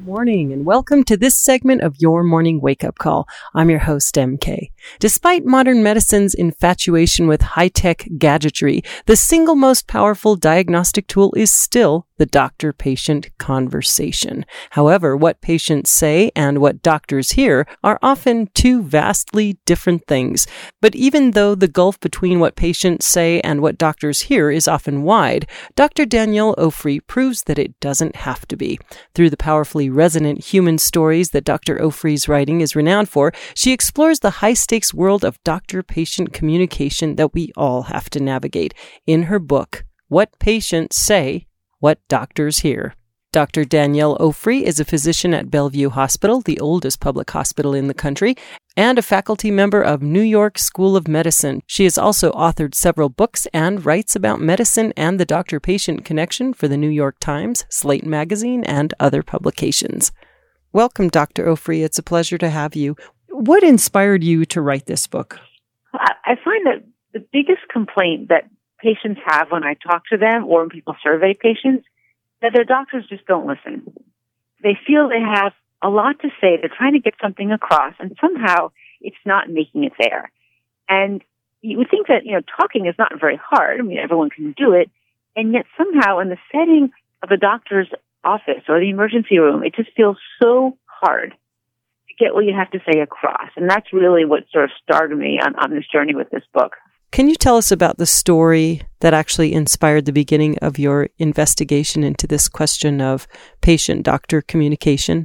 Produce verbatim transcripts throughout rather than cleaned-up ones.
Morning and welcome to this segment of Your Morning Wake Up Call. I'm your host, M K. Despite modern medicine's infatuation with high-tech gadgetry, the single most powerful diagnostic tool is still the doctor-patient conversation. However, what patients say and what doctors hear are often two vastly different things. But even though the gulf between what patients say and what doctors hear is often wide, Doctor Danielle Ofri proves that it doesn't have to be. Through the powerfully resonant human stories that Doctor Ofri's writing is renowned for, she explores the high-stakes world of doctor-patient communication that we all have to navigate. In her book, What Patients Say, What Doctors Hear. Doctor Danielle Ofri is a physician at Bellevue Hospital, the oldest public hospital in the country, and a faculty member of New York School of Medicine. She has also authored several books and writes about medicine and the doctor-patient connection for the New York Times, Slate Magazine, and other publications. Welcome, Doctor Ofri. It's a pleasure to have you. What inspired you to write this book? I find that the biggest complaint that patients have when I talk to them or when people survey patients, that their doctors just don't listen. They feel they have a lot to say. They're trying to get something across, and somehow it's not making it there. And you would think that, you know, talking is not very hard. I mean, everyone can do it. And yet somehow in the setting of a doctor's office or the emergency room, it just feels so hard to get what you have to say across. And that's really what sort of started me on, on this journey with this book. Can you tell us about the story that actually inspired the beginning of your investigation into this question of patient-doctor communication?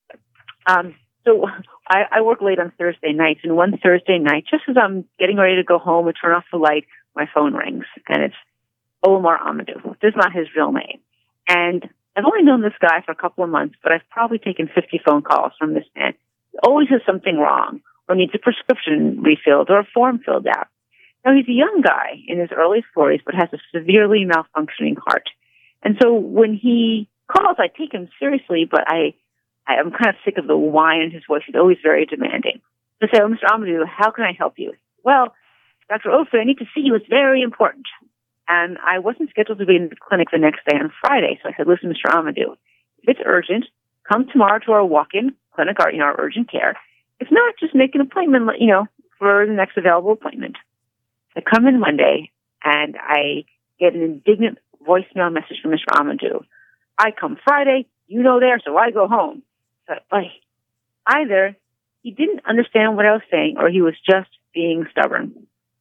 Um, so I, I work late on Thursday nights, and one Thursday night, just as I'm getting ready to go home and turn off the light, my phone rings, and it's Omar Amadou. This is not his real name. And I've only known this guy for a couple of months, but I've probably taken fifty phone calls from this man. He always has something wrong, or needs a prescription refilled, or a form filled out. Now, he's a young guy in his early forties, but has a severely malfunctioning heart. And so when he calls, I take him seriously, but I, I am kind of sick of the whine in his voice. He's always very demanding. So I say, oh, Mister Amadou, how can I help you? Well, Doctor Ofri, I need to see you. It's very important. And I wasn't scheduled to be in the clinic the next day on Friday. So I said, listen, Mister Amadou, if it's urgent, come tomorrow to our walk-in clinic, our, you know, our urgent care. If not, just make an appointment, you know, for the next available appointment. I come in Monday, and I get an indignant voicemail message from Mister Amadou. I come Friday, you know there, so I go home. So, like, either he didn't understand what I was saying, or he was just being stubborn.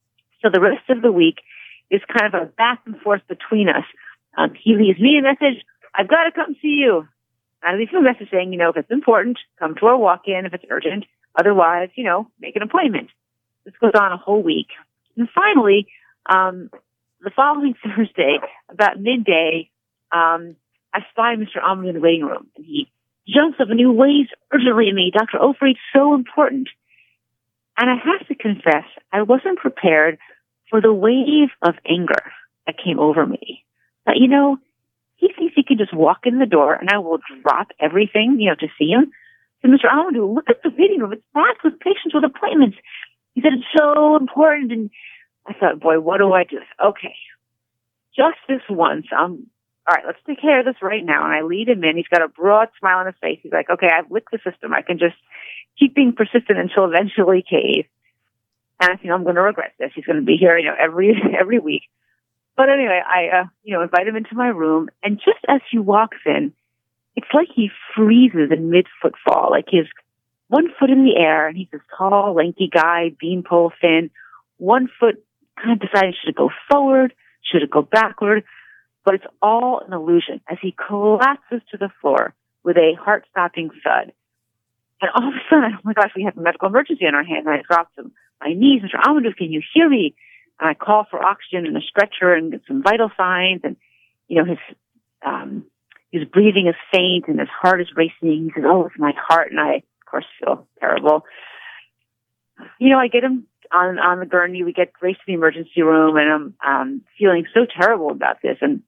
So the rest of the week is kind of a back and forth between us. Um, he leaves me a message, I've got to come see you. I leave him a message saying, you know, if it's important, come to our walk-in. If it's urgent, otherwise, you know, make an appointment. This goes on a whole week. And finally, um, the following Thursday, about midday, um, I spy Mister Amadou in the waiting room, and he jumps up and he waves urgently at me, Doctor Ofri, it's so important. And I have to confess, I wasn't prepared for the wave of anger that came over me. But, you know, he thinks he can just walk in the door and I will drop everything, you know, to see him. So, Mister Amadou, look at the waiting room. It's packed with patients with appointments. He said, it's so important. And I thought, boy, what do I do? Okay, just this once. Um, all right, let's take care of this right now. And I lead him in. He's got a broad smile on his face. He's like, okay, I've licked the system. I can just keep being persistent until eventually cave. And I think I'm going to regret this. He's going to be here, you know, every every week. But anyway, I, uh, you know, invite him into my room. And just as he walks in, it's like he freezes in mid-footfall, like his one foot in the air, and he's this tall, lanky guy, beanpole thin. One foot kind of deciding, should it go forward? Should it go backward? But it's all an illusion as he collapses to the floor with a heart-stopping thud. And all of a sudden, oh my gosh, we have a medical emergency on our hands. And I drop to my knees. Mister Amadou, can you hear me? And I call for oxygen and a stretcher and get some vital signs. And, you know, his, um, his breathing is faint and his heart is racing. He says, oh, it's my heart. And I, of course, feel terrible. You know, I get him on, on the gurney. We get raced to the emergency room, and I'm, um, feeling so terrible about this. And,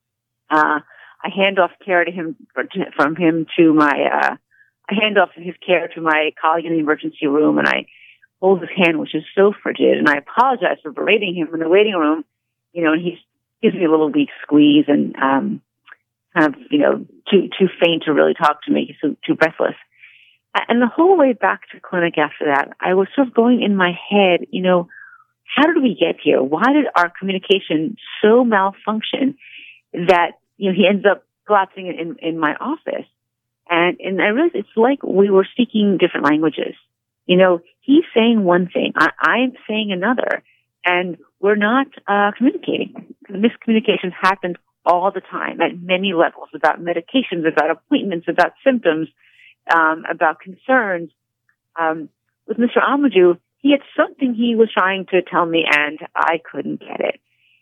uh, I hand off care to him, from him to my, uh, I hand off his care to my colleague in the emergency room, and I hold his hand, which is so frigid, and I apologize for berating him in the waiting room, you know, and he gives me a little weak squeeze and, um, kind of, you know, too too faint to really talk to me. He's so, too breathless. And the whole way back to clinic after that, I was sort of going in my head, you know, how did we get here? Why did our communication so malfunction that, you know, he ends up collapsing in, in my office? And, and I realized it's like we were speaking different languages. You know, he's saying one thing, I, I'm saying another, and we're not uh, communicating. Miscommunications happen all the time at many levels, about medications, about appointments, about symptoms, um, about concerns. Um, with Mister Amadou, he had something he was trying to tell me, and I couldn't get it.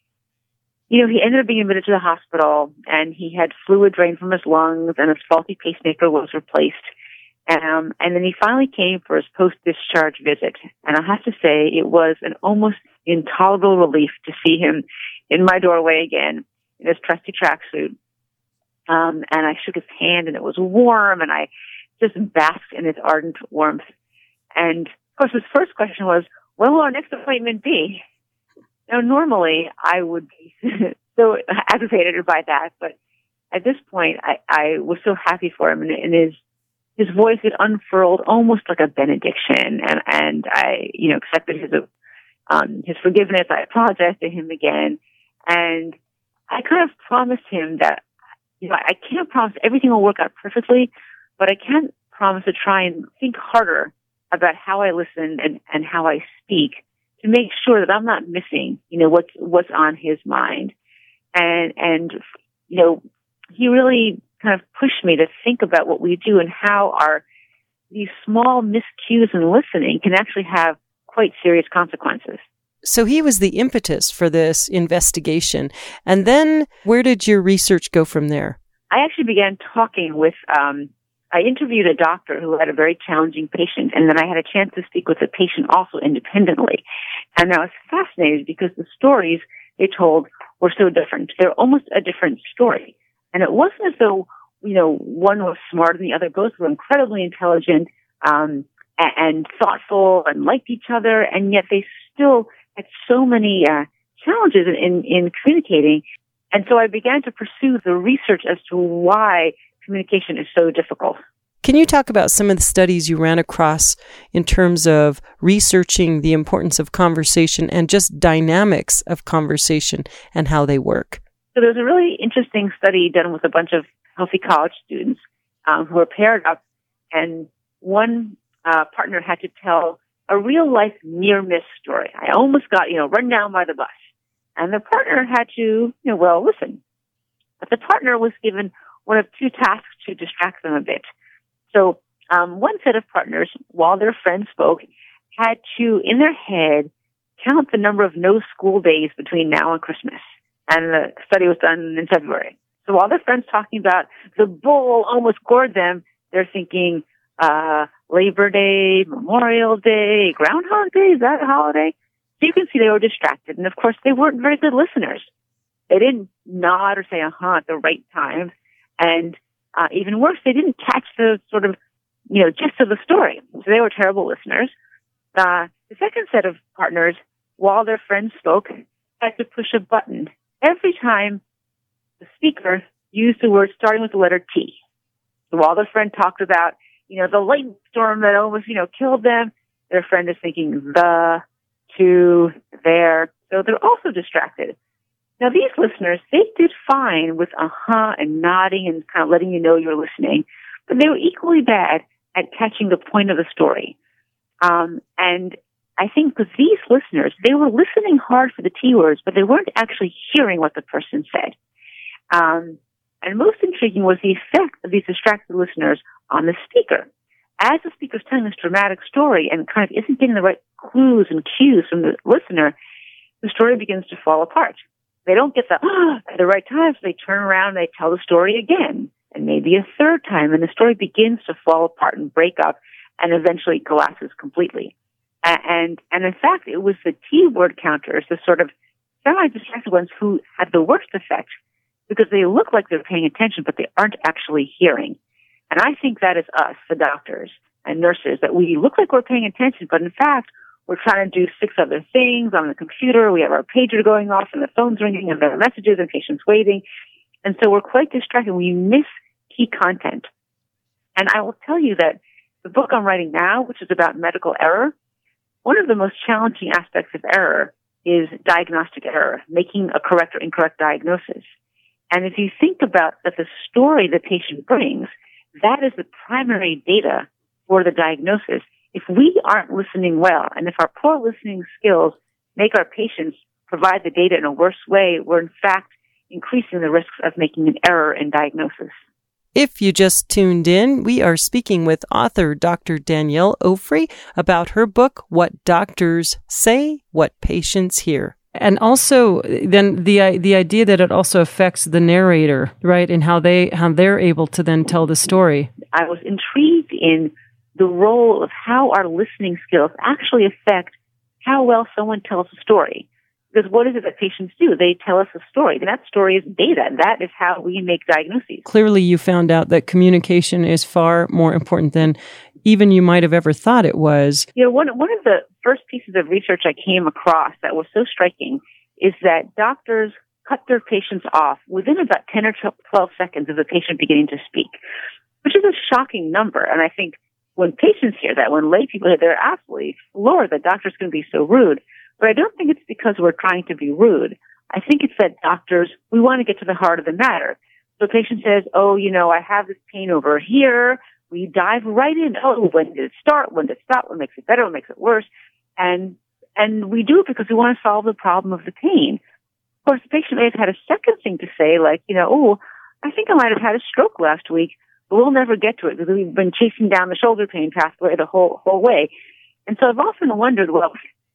You know, he ended up being admitted to the hospital, and he had fluid drained from his lungs, and his faulty pacemaker was replaced. Um, and then he finally came for his post-discharge visit. And I have to say, it was an almost intolerable relief to see him in my doorway again, in his trusty tracksuit. Um, and I shook his hand, and it was warm, and I just basked in his ardent warmth. And, of course, his first question was, when will our next appointment be? Now, normally, I would be so aggravated by that, but at this point, I, I was so happy for him, and, and his his voice had unfurled almost like a benediction, and, and I, you know, accepted his um, his forgiveness. I apologized to him again, and I kind of promised him that, you know, I can't promise everything will work out perfectly, but I can promise to try and think harder about how I listen and, and how I speak, to make sure that I'm not missing, you know, what's, what's on his mind. And, and, you know, he really kind of pushed me to think about what we do and how our, these small miscues in listening can actually have quite serious consequences. So he was the impetus for this investigation. And then where did your research go from there? I actually began talking with, um, I interviewed a doctor who had a very challenging patient, and then I had a chance to speak with the patient also independently. And I was fascinated because the stories they told were so different. They're almost a different story. And it wasn't as though, you know, one was smarter than the other. Both were incredibly intelligent, um, and, and thoughtful and liked each other, and yet they still had so many uh, challenges in, in communicating. And so I began to pursue the research as to why communication is so difficult. Can you talk about some of the studies you ran across in terms of researching the importance of conversation and just dynamics of conversation and how they work? So there's a really interesting study done with a bunch of healthy college students um, who were paired up, and one uh, partner had to tell a real-life near-miss story. I almost got, you know, run down by the bus. And the partner had to, you know, well, listen. But the partner was given one of two tasks to distract them a bit. So um, one set of partners, while their friend spoke, had to, in their head, count the number of no school days between now and Christmas. And the study was done in February. So while their friend's talking about the bull almost gored them, they're thinking uh, Labor Day, Memorial Day, Groundhog Day, is that a holiday? So you can see they were distracted. And, of course, they weren't very good listeners. They didn't nod or say uh-huh at the right times. And uh, even worse, they didn't catch the sort of, you know, gist of the story. So they were terrible listeners. Uh, the second set of partners, while their friends spoke, had to push a button every time the speaker used the word starting with the letter T. So while their friend talked about, you know, the lightning storm that almost, you know, killed them, their friend is thinking the, to, there. So they're also distracted. Now, these listeners, they did fine with uh-huh and nodding and kind of letting you know you're listening, but they were equally bad at catching the point of the story. Um, and I think because these listeners, they were listening hard for the T words, but they weren't actually hearing what the person said. Um, and most intriguing was the effect of these distracted listeners on the speaker. As the speaker's telling this dramatic story and kind of isn't getting the right clues and cues from the listener, the story begins to fall apart. They don't get the, oh, at the right time, so they turn around and they tell the story again, and maybe a third time, and the story begins to fall apart and break up and eventually collapses completely. And, and in fact, it was the T word counters, the sort of semi-distracted ones, who had the worst effect because they look like they're paying attention, but they aren't actually hearing. And I think that is us, the doctors and nurses, that we look like we're paying attention, but in fact, we're trying to do six other things on the computer. We have our pager going off and the phone's ringing and there are messages and patients waiting. And so we're quite distracted. We miss key content. And I will tell you that the book I'm writing now, which is about medical error, one of the most challenging aspects of error is diagnostic error, making a correct or incorrect diagnosis. And if you think about that the story the patient brings, that is the primary data for the diagnosis. If we aren't listening well, and if our poor listening skills make our patients provide the data in a worse way, we're in fact increasing the risks of making an error in diagnosis. If you just tuned in, we are speaking with author Doctor Danielle Ofri about her book, What Doctors Say, What Patients Hear. And also, then the the idea that it also affects the narrator, right, and how they how they're able to then tell the story. I was intrigued in the role of how our listening skills actually affect how well someone tells a story. Because what is it that patients do? They tell us a story, and that story is data, and that is how we make diagnoses. Clearly, you found out that communication is far more important than even you might have ever thought it was. You know, one, one of the first pieces of research I came across that was so striking is that doctors cut their patients off within about ten or twelve seconds of the patient beginning to speak, which is a shocking number. And I think when patients hear that, when lay people hear, they're absolutely floored that doctors can be so rude. But I don't think it's because we're trying to be rude. I think it's that doctors, we want to get to the heart of the matter. So a patient says, oh, you know, I have this pain over here. We dive right in. Oh, when did it start? When did it stop? What makes it better? What makes it worse? And and we do it because we want to solve the problem of the pain. Of course, the patient may have had a second thing to say, like, you know, oh, I think I might have had a stroke last week, but we'll never get to it because we've been chasing down the shoulder pain pathway the whole whole way. And so I've often wondered, well,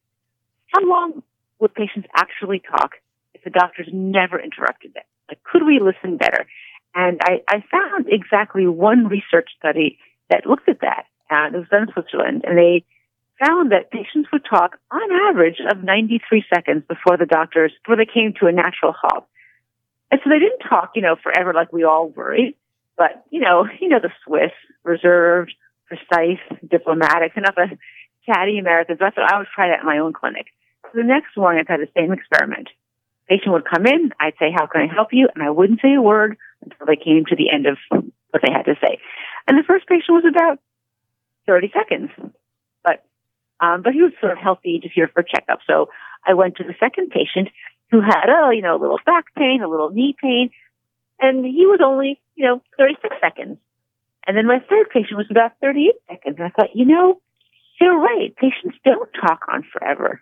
how long would patients actually talk if the doctors never interrupted them? Like, could we listen better? And I, I found exactly one research study that looked at that. Uh, it was done in Switzerland, and they found that patients would talk on average of ninety-three seconds before the doctors, before they came to a natural halt. And so they didn't talk, you know, forever like we all worried, but, you know, you know, the Swiss, reserved, precise, diplomatic, enough of chatty Americans. That's what I would try that in my own clinic. So the next morning, I had the same experiment. Patient would come in, I'd say, how can I help you? And I wouldn't say a word until they came to the end of what they had to say. And the first patient was about thirty seconds. But um, but he was sort of healthy, just here for checkup. So I went to the second patient who had, oh, you know, a little back pain, a little knee pain. And he was only, you know, thirty-six seconds. And then my third patient was about thirty-eight seconds. And I thought, you know, you're right. Patients don't talk on forever.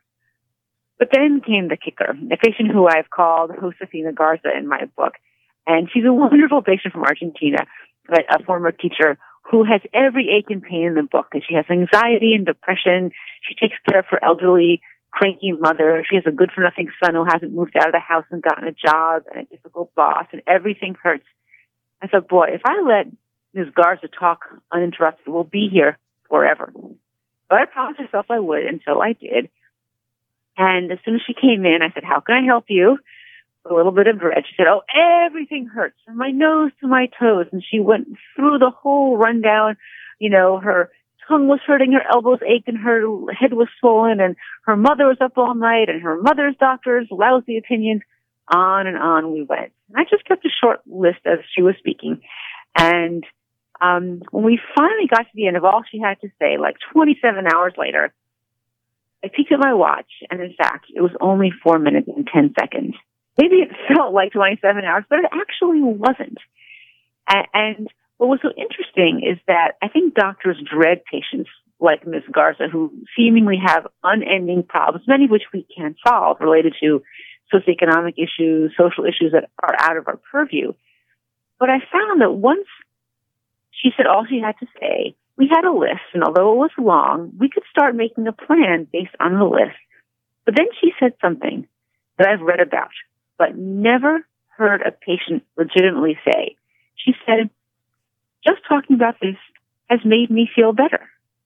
But then came the kicker, a patient who I've called Josefina Garza in my book. And she's a wonderful patient from Argentina, but a former teacher who has every ache and pain in the book. And she has anxiety and depression. She takes care of her elderly, cranky mother. She has a good-for-nothing son who hasn't moved out of the house and gotten a job, and a difficult boss, and everything hurts. I thought, boy, if I let Miz Garza talk uninterrupted, we'll be here forever. But I promised myself I would, and so I did. And as soon as she came in, I said, how can I help you? With a little bit of dread. She said, oh, everything hurts from my nose to my toes. And she went through the whole rundown. You know, her tongue was hurting, her elbows ached, and her head was swollen, and her mother was up all night, and her mother's doctor's lousy opinions. On and on we went. And I just kept a short list as she was speaking. And um, when we finally got to the end of all she had to say, like twenty-seven hours later, I peeked at my watch, and in fact, it was only four minutes and ten seconds. Maybe it felt like twenty-seven hours, but it actually wasn't. And, and what was so interesting is that I think doctors dread patients like Miz Garza, who seemingly have unending problems, many of which we can't solve, related to socioeconomic issues, social issues that are out of our purview. But I found that once she said all she had to say, we had a list, and although it was long, we could start making a plan based on the list. But then she said something that I've read about, but never heard a patient legitimately say. She said, just talking about this has made me feel better.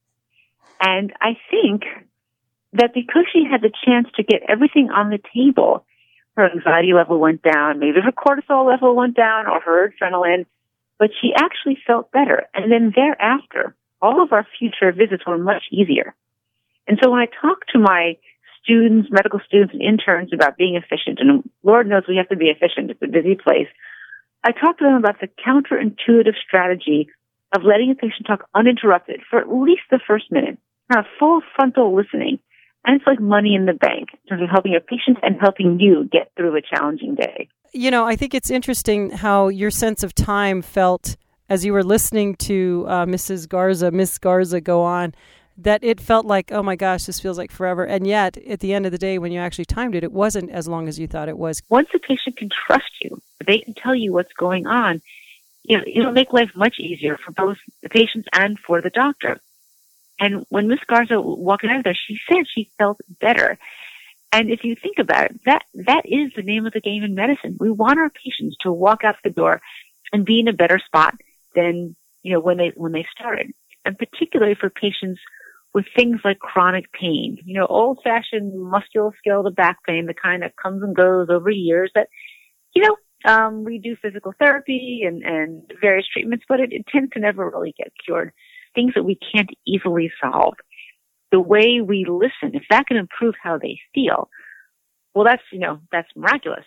And I think that because she had the chance to get everything on the table, her anxiety level went down, maybe her cortisol level went down, or her adrenaline, but she actually felt better. And then thereafter, all of our future visits were much easier. And so when I talk to my students, medical students and interns about being efficient, and Lord knows we have to be efficient, it's a busy place, I talk to them about the counterintuitive strategy of letting a patient talk uninterrupted for at least the first minute, kind of full frontal listening. And it's like money in the bank in terms of helping your patient and helping you get through a challenging day. You know, I think it's interesting how your sense of time felt as you were listening to uh, Missus Garza, Miss Garza go on, that it felt like, oh my gosh, this feels like forever. And yet, at the end of the day, when you actually timed it, it wasn't as long as you thought it was. Once a patient can trust you, they can tell you what's going on, you know, it'll make life much easier for both the patients and for the doctor. And when Miss Garza walked out of there, she said she felt better. And if you think about it, that, that is the name of the game in medicine. We want our patients to walk out the door and be in a better spot than, you know, when they, when they started. And particularly for patients with things like chronic pain, you know, old fashioned musculoskeletal back pain, the kind that comes and goes over years that, you know, um, we do physical therapy and, and various treatments, but it, it tends to never really get cured. Things that we can't easily solve. The way we listen, if that can improve how they feel, well, that's, you know, that's miraculous.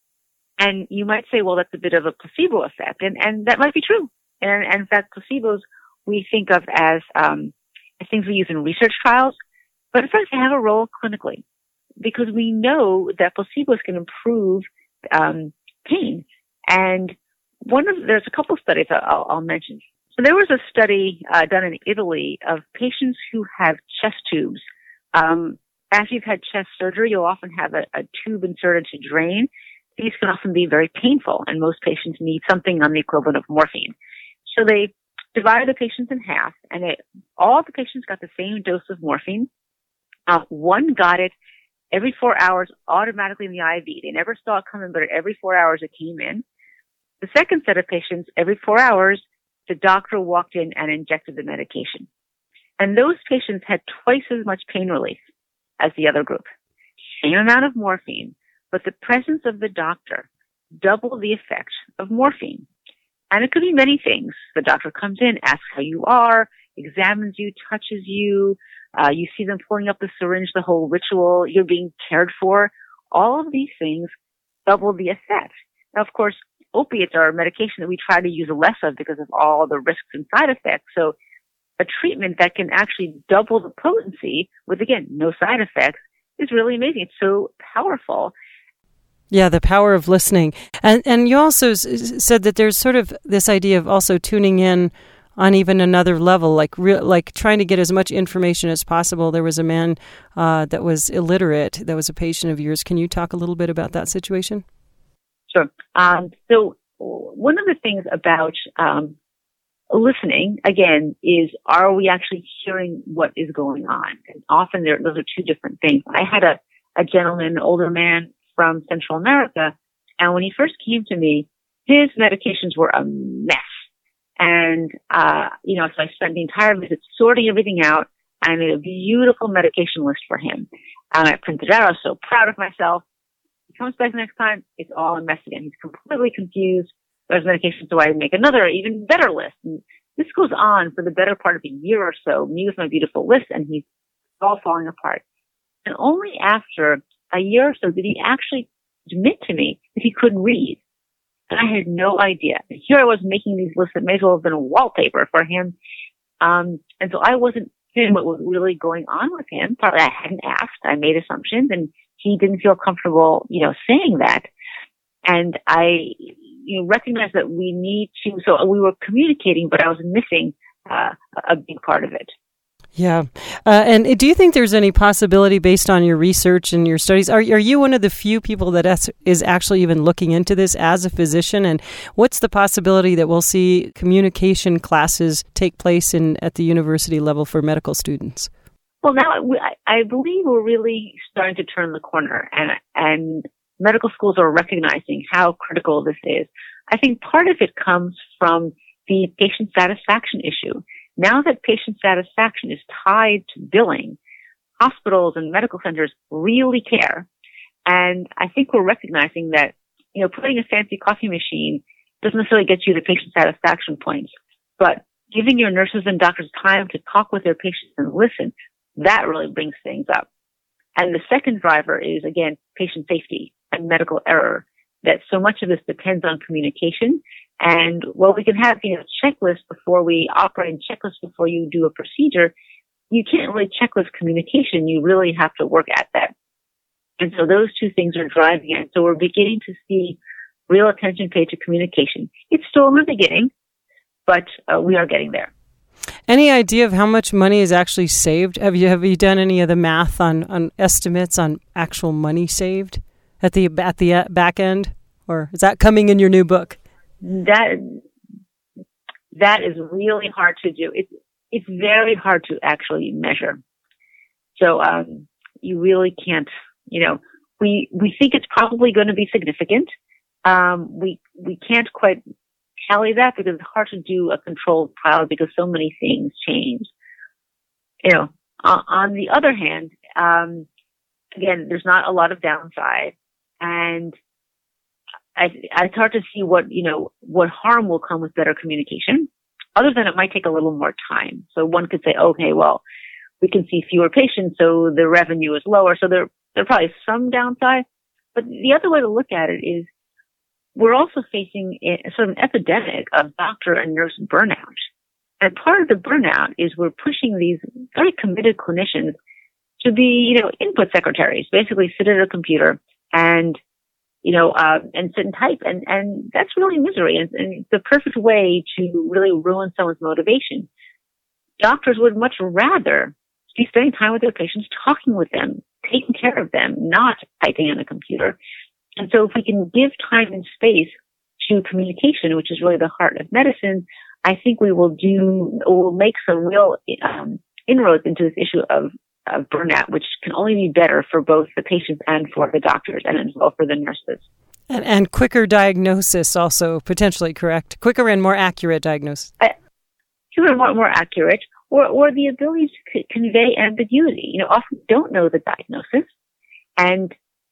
And you might say, well, that's a bit of a placebo effect. And, and that might be true. And, and in fact, placebos we think of as, um, as things we use in research trials, but in fact, they have a role clinically because we know that placebos can improve, um, pain. And one of, there's a couple of studies I'll, I'll mention. So there was a study uh, done in Italy of patients who have chest tubes. Um, after you've had chest surgery, you'll often have a, a tube inserted to drain. These can often be very painful, and most patients need something on the equivalent of morphine. So they divided the patients in half, and it, all the patients got the same dose of morphine. Uh, one got it every four hours automatically in the I V. They never saw it coming, but every four hours it came in. The second set of patients, every four hours, the doctor walked in and injected the medication. And those patients had twice as much pain relief as the other group. Same amount of morphine, but the presence of the doctor doubled the effect of morphine. And it could be many things. The doctor comes in, asks how you are, examines you, touches you, uh, you see them pulling up the syringe, the whole ritual, you're being cared for. All of these things double the effect. Now, of course, opiates are a medication that we try to use less of because of all the risks and side effects. So a treatment that can actually double the potency with, again, no side effects is really amazing. It's so powerful. Yeah, the power of listening. And and you also s- said that there's sort of this idea of also tuning in on even another level, like re- like trying to get as much information as possible. There was a man uh, that was illiterate, that was a patient of yours. Can you talk a little bit about that situation? Sure. Um, so one of the things about um, listening, again, is are we actually hearing what is going on? And often there, those are two different things. I had a, a gentleman, an older man from Central America, and when he first came to me, his medications were a mess. And, uh, you know, so I spent the entire visit sorting everything out, and I made a beautiful medication list for him. And I printed it out. I was so proud of myself. He comes back next time, it's all a mess again. He's completely confused. There's medication, so I make another, even better list. And this goes on for the better part of a year or so, me with my beautiful list, and he's all falling apart. And only after a year or so did he actually admit to me that he couldn't read. And I had no idea. And here I was making these lists that may as well have been a wallpaper for him. Um, and so I wasn't hearing what was really going on with him. Partly I hadn't asked. I made assumptions, and he didn't feel comfortable, you know, saying that. And I, you know, recognized that we need to, so we were communicating, but I was missing uh, a big part of it. Yeah. Uh, and do you think there's any possibility based on your research and your studies? Are, are you one of the few people that is actually even looking into this as a physician? And what's the possibility that we'll see communication classes take place in at the university level for medical students? Well, now I believe we're really starting to turn the corner, and and medical schools are recognizing how critical this is. I think part of it comes from the patient satisfaction issue. Now that patient satisfaction is tied to billing, hospitals and medical centers really care. And I think we're recognizing that, you know, putting a fancy coffee machine doesn't necessarily get you the patient satisfaction points, but giving your nurses and doctors time to talk with their patients and listen, that really brings things up. And the second driver is, again, patient safety and medical error. that so much of this depends on communication. And while we can have, you know, checklists before we operate, checklists before you do a procedure, you can't really checklist communication. You really have to work at that. And so those two things are driving it. So we're beginning to see real attention paid to communication. It's still in the beginning, but uh, we are getting there. Any idea of how much money is actually saved? Have you have you done any of the math on, on estimates on actual money saved at the at the back end, or is that coming in your new book? That that is really hard to do. It's it's very hard to actually measure. So um, you really can't. You know, we we think it's probably going to be significant. Um, we we can't quite tally that because it's hard to do a controlled trial because so many things change. You know, on, on the other hand, um, again, there's not a lot of downside, and I, it's hard to see what, you know, what harm will come with better communication, other than it might take a little more time. So one could say, okay, well, we can see fewer patients, so the revenue is lower. So there, there probably is some downside. But the other way to look at it is we're also facing a, sort of an epidemic of doctor and nurse burnout. And part of the burnout is we're pushing these very committed clinicians to be, you know, input secretaries, basically sit at a computer and, you know, uh, and sit and type. And, and that's really misery. And, and it's the perfect way to really ruin someone's motivation. Doctors would much rather be spending time with their patients, talking with them, taking care of them, not typing on a computer. And so if we can give time and space to communication, which is really the heart of medicine, I think we will do, we'll make some real um, inroads into this issue of, of burnout, which can only be better for both the patients and for the doctors and as well for the nurses. And, and quicker diagnosis also potentially, correct? Quicker and more accurate diagnosis. Uh, quicker and more, more accurate, or, or the ability to c- convey ambiguity. You know, often we don't know the diagnosis, and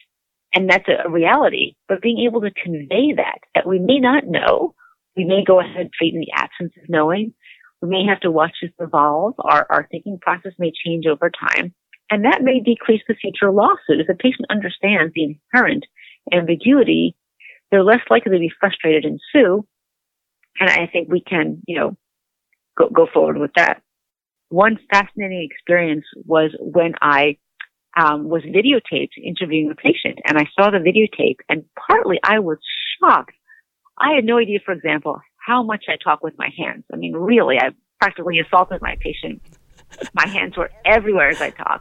And that's a reality, but being able to convey that, that we may not know, we may go ahead and treat in the absence of knowing, we may have to watch this evolve, our, our thinking process may change over time, and that may decrease the future lawsuit. If the patient understands the inherent ambiguity, they're less likely to be frustrated and sue, and I think we can, you know, go, go forward with that. One fascinating experience was when I Um, was videotaped interviewing a patient, and I saw the videotape, and partly I was shocked. I had no idea, for example, how much I talk with my hands. I mean, really, I practically assaulted my patient. My hands were everywhere as I talk.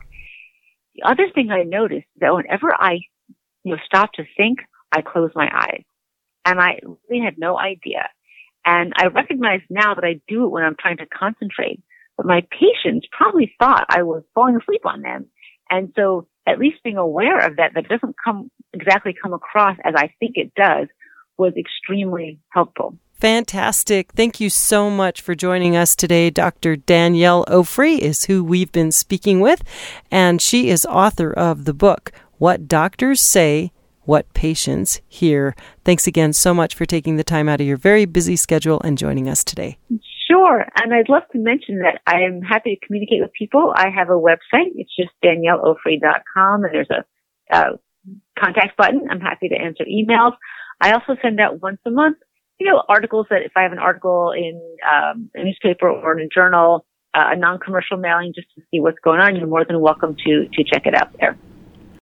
The other thing I noticed is that whenever I, you know, stop to think, I close my eyes, and I really had no idea. And I recognize now that I do it when I'm trying to concentrate, but my patients probably thought I was falling asleep on them. And so at least being aware of that, that doesn't come exactly come across as I think it does, was extremely helpful. Fantastic. Thank you so much for joining us today. Doctor Danielle Ofri is who we've been speaking with, and she is author of the book, What Doctors Say, What Patients Hear. Thanks again so much for taking the time out of your very busy schedule and joining us today. Sure. And I'd love to mention that I am happy to communicate with people. I have a website. It's just danielle ofri dot com, and there's a uh, contact button. I'm happy to answer emails. I also send out once a month, you know, articles that if I have an article in um, a newspaper or in a journal, uh, a non-commercial mailing just to see what's going on, you're more than welcome to, to check it out there.